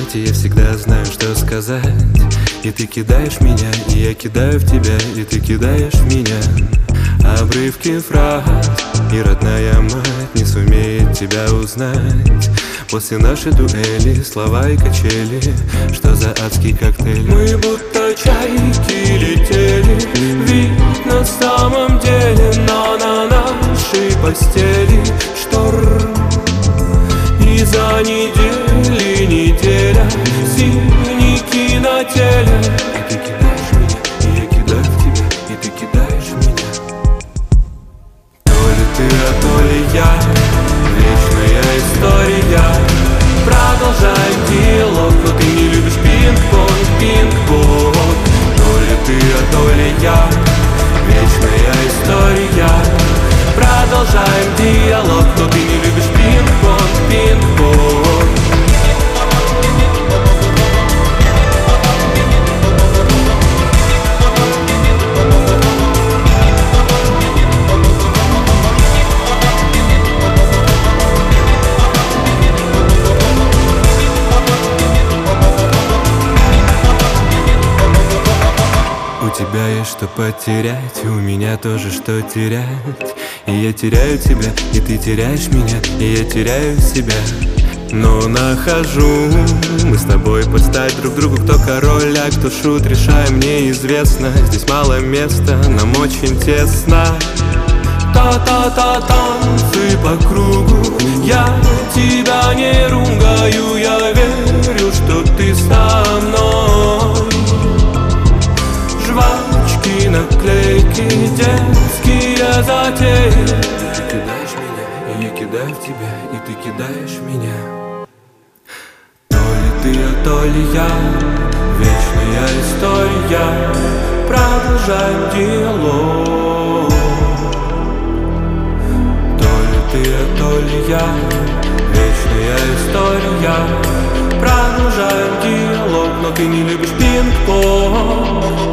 бежать, и я всегда знаю, что сказать. И ты кидаешь меня, и я кидаю в тебя, и ты кидаешь в меня. Обрывки фраз, и родная мать не сумеет тебя узнать. После нашей дуэли слова и качели, что за адский коктейль. Мы будто чайки летели, ведь на самом деле, но на нашей постели шторм. И за неделя синяки на теле. И ты кидаешь меня, и я кидаю в тебя, и ты кидаешь в меня. То ли ты, а то ли я, вечная история. Продолжаем диалог, но ты не любишь пинг-понг, пинг-понг. То ли ты, а то ли я, вечная история. Продолжаем диалог, но ты не любишь пинг-понг, пинг-понг. У тебя есть что потерять, и у меня тоже что терять. И я теряю тебя, и ты теряешь меня, и я теряю себя. Но нахожу, мы с тобой подстать друг другу. Кто король, а кто шут, решаем, неизвестно. Здесь мало места, нам очень тесно. Та-та-та, танцы по кругу. Я тебя не ругаю, я верю, что ты со мной. Жвачки, наклейки, детские затеи. Ты кидаешь меня, и я кидаю в тебя, и ты кидаешь в меня. То ли ты, а то ли я, вечная история. Продолжаем диалог. То ли ты, а то ли я, вечная история. Продолжаем диалог, но ты не любишь пинг-понг.